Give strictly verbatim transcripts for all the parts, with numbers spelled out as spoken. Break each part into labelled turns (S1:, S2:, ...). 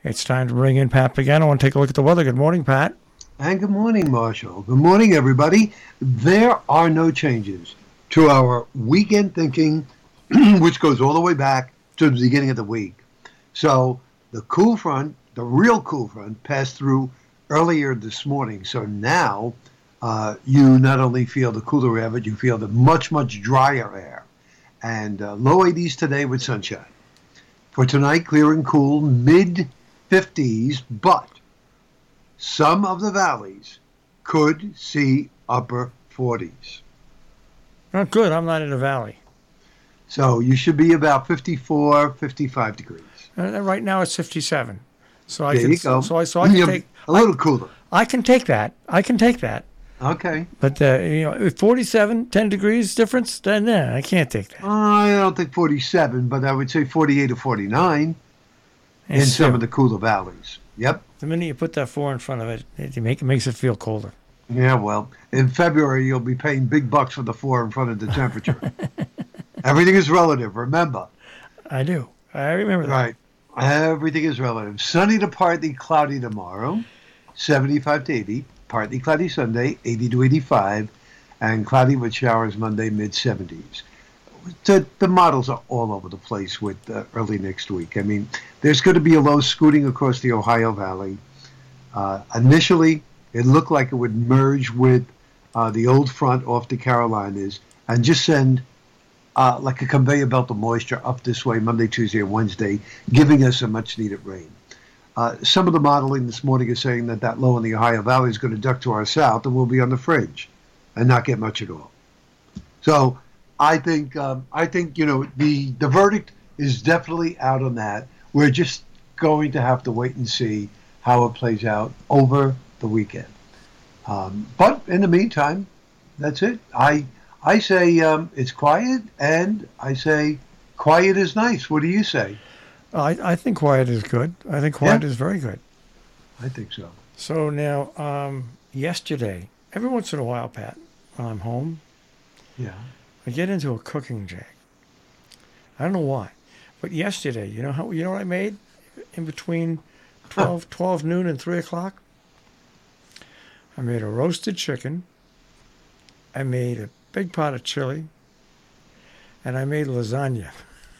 S1: It's time to bring in Pat Pagano and take a look at the weather. Good morning, Pat.
S2: And good morning, Marshall. Good morning, everybody. There are no changes to our weekend thinking, which goes all the way back to the beginning of the week. So the cool front, the real cool front, passed through earlier this morning. So now uh, you not only feel the cooler air, but you feel the much, much drier air. And uh, low eighties today with sunshine. For tonight, clear and cool, mid fifties, but some of the valleys could see upper forties.
S1: Oh, good. I'm not in a valley.
S2: So you should be about fifty-four, fifty-five degrees.
S1: Uh, right now it's fifty-seven. So I
S2: there
S1: can,
S2: you go.
S1: So I, so I can take
S2: a little
S1: I,
S2: cooler.
S1: I can take that. I can take that.
S2: Okay.
S1: But uh, you know, forty-seven, ten degrees difference. Then nah, I can't take that.
S2: Uh, I don't think forty-seven, but I would say forty-eight or forty-nine in
S1: It's
S2: some
S1: still,
S2: of the cooler valleys. Yep.
S1: The minute you put that four in front of it, it, make, it makes it feel colder.
S2: Yeah, well, in February, you'll be paying big bucks for the four in front of the temperature. Everything is relative, remember.
S1: I do. I remember that.
S2: Right. Everything is relative. Sunny to partly cloudy tomorrow, seventy-five to eighty. Partly cloudy Sunday, eighty to eighty-five. And cloudy with showers Monday, mid seventies. The, the models are all over the place with uh, early next week. I mean, there's going to be a low scooting across the Ohio Valley. Uh, initially, it looked like it would merge with uh, the old front off the Carolinas and just send uh, like a conveyor belt of moisture up this way Monday, Tuesday, and Wednesday, giving us a much-needed rain. Uh, some of the modeling this morning is saying that that low in the Ohio Valley is going to duck to our south and we'll be on the fringe and not get much at all. So I think, um, I think you know, the, the verdict is definitely out on that. We're just going to have to wait and see how it plays out over the weekend. Um, but in the meantime, that's it. I I say um, it's quiet, and I say quiet is nice. What do you say?
S1: I, I think quiet is good. I think quiet
S2: Yeah.
S1: is very good.
S2: I think so.
S1: So now, um, yesterday, every once in a while, Pat, when I'm home,
S2: Yeah.
S1: I get into a cooking jag. I don't know why, but yesterday, you know how you know what I made in between twelve, twelve noon and three o'clock? I made a roasted chicken. I made a big pot of chili, and I made lasagna.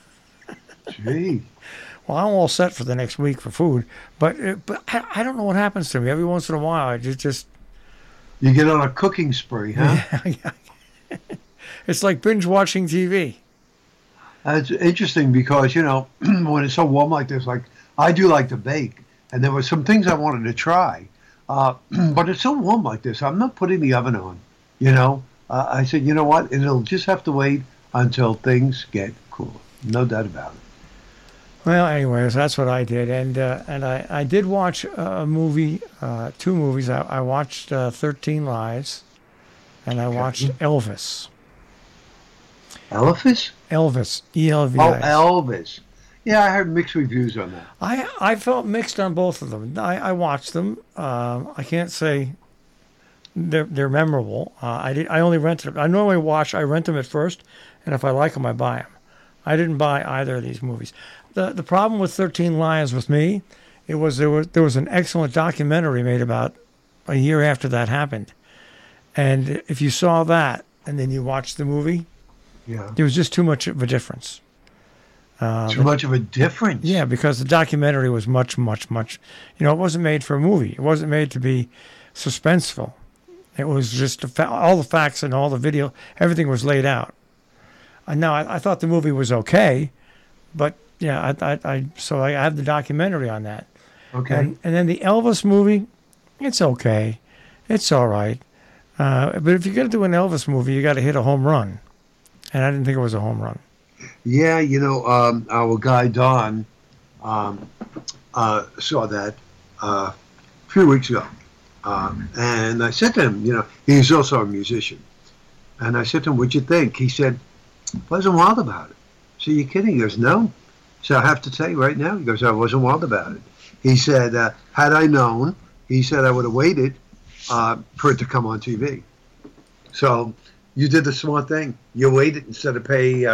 S2: Gee.
S1: Well, I'm all set for the next week for food, but uh, but I, I don't know what happens to me. Every once in a while, I just just
S2: You get on a cooking spree, huh?
S1: yeah, it's like binge watching T V.
S2: It's interesting because, you know, when it's so warm like this, like I do like to bake, and there were some things I wanted to try, uh, but it's so warm like this, I'm not putting the oven on, you know. Uh, I said, you know what, it'll just have to wait until things get cooler. No doubt about it.
S1: Well, anyways, that's what I did, and uh, and I, I did watch a movie, uh, two movies. I, I watched uh, thirteen Lives, and I
S2: Okay.
S1: watched Elvis.
S2: Elvis?
S1: Elvis, E L V
S2: Oh,
S1: I S.
S2: Elvis. Yeah, I heard mixed reviews on that.
S1: I I felt mixed on both of them. I, I watched them. Um, I can't say they're they're memorable. Uh, I did. I only rented them. I normally watch. I rent them at first, and if I like them, I buy them. I didn't buy either of these movies. The the problem with thirteen Lions with me, it was there was there was an excellent documentary made about a year after that happened, and if you saw that and then you watched the movie,
S2: Yeah.
S1: there was just too much of a difference. Uh,
S2: Too much of a difference.
S1: Yeah, because the documentary was much, much, much. You know, it wasn't made for a movie. It wasn't made to be suspenseful. It was just a fa- all the facts and all the video, everything was laid out. And now I, I thought the movie was okay, but yeah, I, I, I so I have the documentary on that.
S2: Okay.
S1: And, and then the Elvis movie, it's okay, it's all right. Uh, but if you're gonna do an Elvis movie, you got to hit a home run, and I didn't think it was a home run.
S2: Yeah, you know, um, our guy Don um, uh, saw that uh, a few weeks ago. Um, and I said to him, you know, he's also a musician. And I said to him, what'd you think? He said, wasn't wild about it. So you kidding? He goes, no. So I have to tell you right now, he goes, I wasn't wild about it. He said, uh, had I known, he said I would have waited uh, for it to come on T V. So you did the smart thing. You waited instead of pay uh,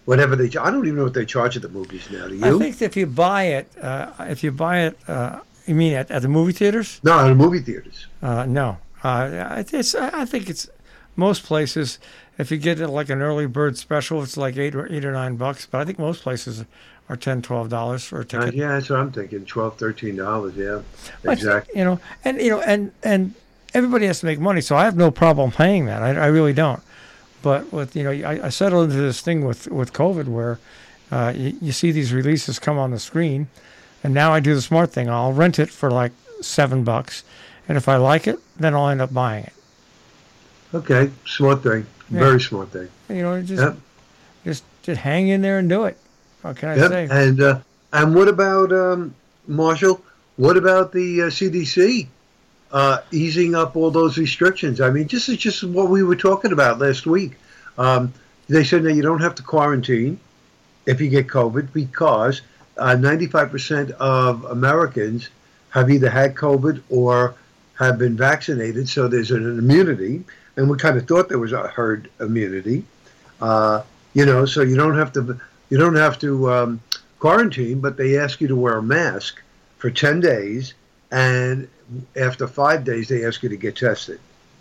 S2: whatever they. I don't even know what they charge at the movies now. Do
S1: I
S2: you?
S1: think if you buy it, uh, if you buy it, uh, you mean at, at the movie theaters?
S2: No, at the movie theaters.
S1: Uh, no, uh, it's. I think it's most places. If you get it like an early bird special, it's like eight or eight or nine bucks. But I think most places are ten, twelve dollars for a
S2: Uh,
S1: ticket.
S2: yeah, that's what I'm thinking. Twelve, thirteen dollars. Yeah,
S1: I think,
S2: exactly.
S1: you know, and you know, and and everybody has to make money, so I have no problem paying that. I, I really don't. But with you know, I, I settled into this thing with with COVID where uh, you, you see these releases come on the screen, and now I do the smart thing. I'll rent it for like seven bucks, and if I like it, then I'll end up buying it.
S2: Okay, smart thing.
S1: Yeah.
S2: Very smart thing.
S1: You know, just
S2: Yep.
S1: just just hang in there and do it. What can I
S2: Yep.
S1: say?
S2: And uh, and what about um, Marshall? What about the uh, C D C uh, easing up all those restrictions? I mean, this is just what we were talking about last week. Um, they said that you don't have to quarantine if you get COVID because uh, ninety-five percent of Americans have either had COVID or have been vaccinated, so there's an immunity. And we kind of thought there was a herd immunity, uh, you know. So you don't have to you don't have to um, quarantine, but they ask you to wear a mask for ten days, and after five days they ask you to get tested.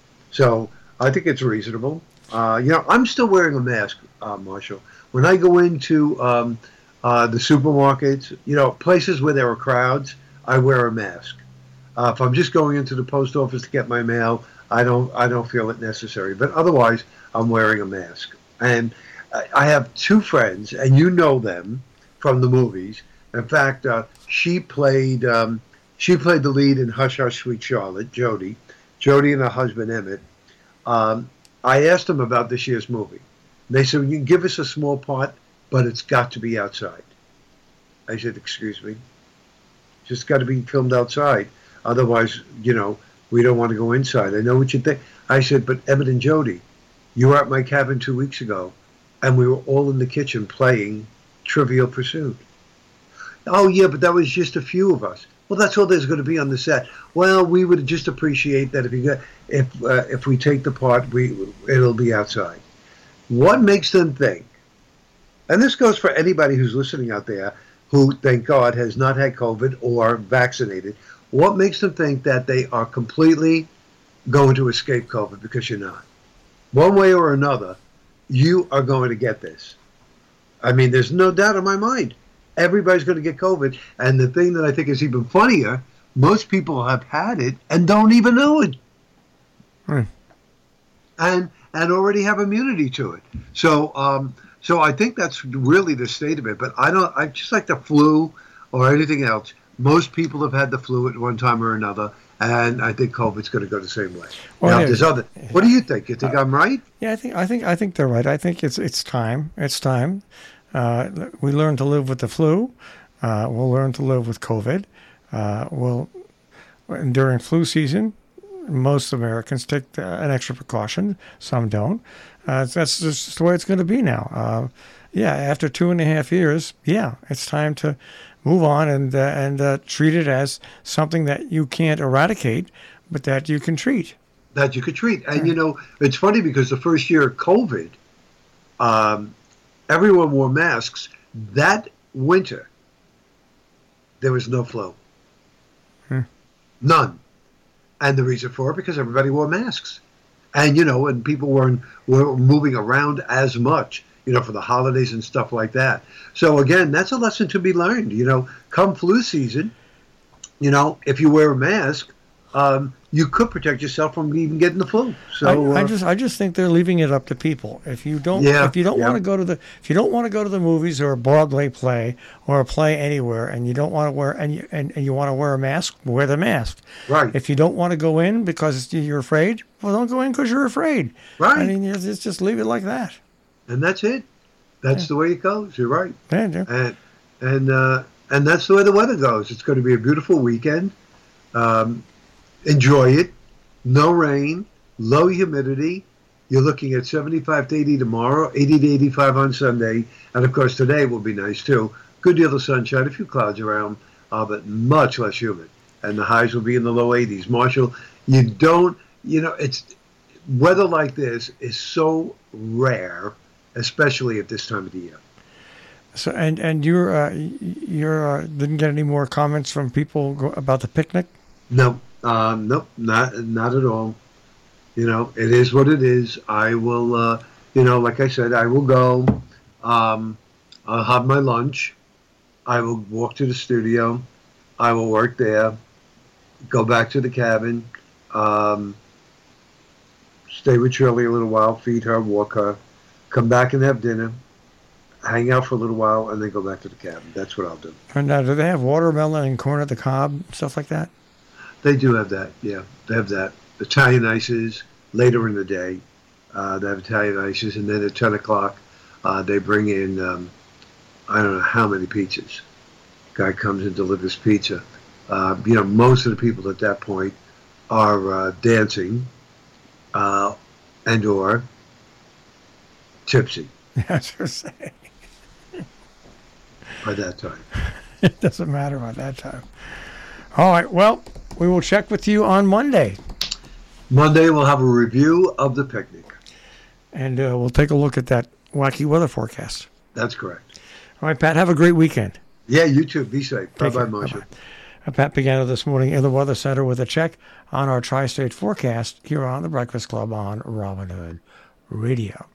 S2: So I think it's reasonable. Uh, you know, I'm still wearing a mask, uh, Marshall. When I go into um, uh, the supermarkets, you know, places where there are crowds, I wear a mask. Uh, if I'm just going into the post office to get my mail, I don't I don't feel it necessary. But otherwise, I'm wearing a mask. And I I have two friends, and you know them from the movies. In fact, uh, she played um, she played the lead in Hush Hush Sweet Charlotte, Jodie. Jodie and her husband Emmett. Um, I asked them about this year's movie. They said, "You can give us a small part, but it's got to be outside." I said, "Excuse me, it's just got to be filmed outside. Otherwise, you know, we don't want to go inside." I know what you think. I said, "But Emmett and Jodie, you were at my cabin two weeks ago, and we were all in the kitchen playing Trivial Pursuit." "Oh, yeah, but that was just a few of us." "Well, that's all there's going to be on the set." "Well, we would just appreciate that if you got, if uh, if we take the part, we it'll be outside." What makes them think? And this goes for anybody who's listening out there who, thank God, has not had COVID or vaccinated. What makes them think that they are completely going to escape COVID? Because you're not. One way or another, you are going to get this. I mean, there's no doubt in my mind. Everybody's going to get COVID. And the thing that I think is even funnier, most people have had it and don't even know it.
S1: Hmm.
S2: And and already have immunity to it. So um, so I think that's really the state of it. But I don't. I just like the flu or anything else. Most people have had the flu at one time or another, and I think COVID's going to go the same way.
S1: Well,
S2: now,
S1: yeah.
S2: there's other. What do you think? You think uh, I'm right?
S1: Yeah, I think I think I think they're right. I think it's it's time. It's time. Uh, we learn to live with the flu. Uh, we'll learn to live with COVID. Uh, we'll during flu season, most Americans take uh, an extra precaution. Some don't. Uh, that's just the way it's going to be now. Uh, yeah, after two and a half years, yeah, it's time to move on and uh, and uh, treat it as something that you can't eradicate, but that you can treat.
S2: That you could treat. And, you know, it's funny because the first year of COVID, um, everyone wore masks. That winter, there was no flu.
S1: Hmm.
S2: None. And the reason for it, because everybody wore masks. And, you know, and people weren't were moving around as much, you know, for the holidays and stuff like that. So, again, that's a lesson to be learned. You know, come flu season, you know, if you wear a mask, um, you could protect yourself from even getting the flu. So
S1: I, I
S2: uh,
S1: just I just think they're leaving it up to people. If you don't
S2: Yeah,
S1: if you don't
S2: yeah.
S1: want to go to the if you don't want to go to the movies or a Broadway play or a play anywhere, and you don't want to wear and you and, and you want to wear a mask, wear the mask.
S2: Right.
S1: If you don't want to go in because you're afraid, well, don't go in because you're afraid.
S2: Right.
S1: I mean, it's just just leave it like that.
S2: And that's it. That's
S1: Yeah.
S2: the way it goes. You're right.
S1: Yeah, yeah.
S2: And and uh, and that's the way the weather goes. It's going to be a beautiful weekend. Um, enjoy it. No rain. Low humidity. You're looking at seventy-five to eighty tomorrow, eighty to eighty-five on Sunday, and of course today will be nice too. Good deal of sunshine, a few clouds around, uh, but much less humid. And the highs will be in the low eighties. Marshall, you don't, you know, it's weather like this is so rare, especially at this time of the year.
S1: So and and you're uh, you're uh, didn't get any more comments from people go, about the picnic?
S2: No, um, nope, not not at all. You know, it is what it is. I will, uh, you know, like I said, I will go. Um, I'll have my lunch. I will walk to the studio. I will work there. Go back to the cabin. Um, stay with Shirley a little while. Feed her, walk her. Come back and have dinner. Hang out for a little while, and then go back to the cabin. That's what I'll do.
S1: And now, do they have watermelon and corn at the cob, stuff like that?
S2: They do have that. Yeah, they have that. Italian ices later in the day. Uh, they have Italian ices, and then at ten o'clock, uh, they bring in um, I don't know how many pizzas. Guy comes and delivers pizza. Uh, you know, most of the people at that point are uh, dancing uh, and or tipsy
S1: That's what I'm saying.
S2: by that time.
S1: It doesn't matter by that time. All right. Well, we will check with you on Monday,
S2: Monday, we'll have a review of the picnic.
S1: and uh, we'll take a look at that wacky weather forecast.
S2: That's correct.
S1: All right, Pat. Have a great weekend.
S2: Yeah, you too. Be safe.
S1: Take
S2: Bye-bye,
S1: care.
S2: Moshe.
S1: Bye-bye. Uh, Pat Pagano this morning in the Weather Center with a check on our tri-state forecast here on the Breakfast Club on Robin Hood Radio.